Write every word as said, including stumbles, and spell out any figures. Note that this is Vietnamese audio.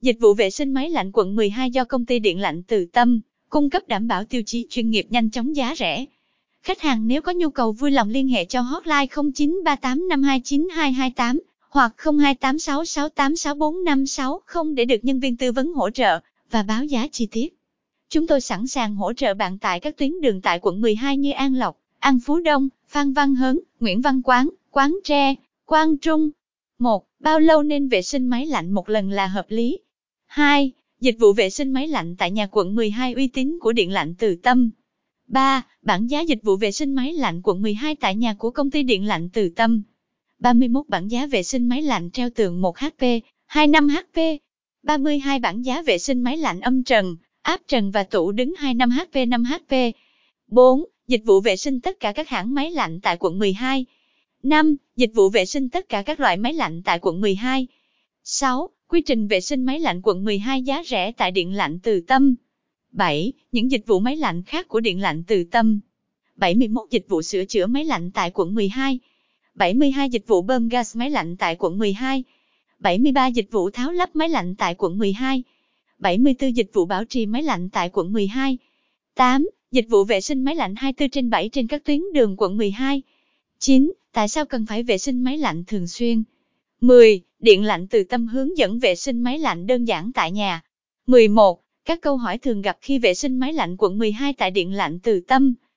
Dịch vụ vệ sinh máy lạnh quận mười hai do công ty điện lạnh Từ Tâm cung cấp đảm bảo tiêu chí chuyên nghiệp, nhanh chóng, giá rẻ. Khách hàng nếu có nhu cầu vui lòng liên hệ cho hotline không chín ba tám năm hai chín hai hai tám hoặc không hai tám sáu sáu tám sáu bốn năm sáu không để được nhân viên tư vấn hỗ trợ và báo giá chi tiết. Chúng tôi sẵn sàng hỗ trợ bạn tại các tuyến đường tại quận mười hai như An Lộc, An Phú Đông, Phan Văn Hớn, Nguyễn Văn Quán, Quán Tre, Quang Trung. một. Bao lâu nên vệ sinh máy lạnh một lần là hợp lý? hai. Dịch vụ vệ sinh máy lạnh tại nhà quận mười hai uy tín của Điện lạnh Từ Tâm. ba. Bảng giá dịch vụ vệ sinh máy lạnh quận mười hai tại nhà của công ty Điện lạnh Từ Tâm. ba mươi mốt Bảng giá vệ sinh máy lạnh treo tường một H P, hai mươi lăm H P. ba mươi hai Bảng giá vệ sinh máy lạnh âm trần, áp trần và tủ đứng hai mươi lăm H P, năm H P. bốn. Dịch vụ vệ sinh tất cả các hãng máy lạnh tại quận mười hai. năm. Dịch vụ vệ sinh tất cả các loại máy lạnh tại quận mười hai. sáu. Quy trình vệ sinh máy lạnh quận mười hai giá rẻ tại Điện lạnh Từ Tâm. bảy. Những dịch vụ máy lạnh khác của Điện lạnh Từ Tâm. bảy mươi mốt Dịch vụ sửa chữa máy lạnh tại quận mười hai. bảy mươi hai Dịch vụ bơm gas máy lạnh tại quận mười hai. bảy mươi ba Dịch vụ tháo lắp máy lạnh tại quận mười hai. bảy mươi tư Dịch vụ bảo trì máy lạnh tại quận mười hai. tám. Dịch vụ vệ sinh máy lạnh hai mươi bốn trên bảy trên các tuyến đường quận mười hai. chín. Tại sao cần phải vệ sinh máy lạnh thường xuyên? mười. Điện lạnh Từ Tâm hướng dẫn vệ sinh máy lạnh đơn giản tại nhà. mười một. Các câu hỏi thường gặp khi vệ sinh máy lạnh quận mười hai tại Điện lạnh Từ Tâm.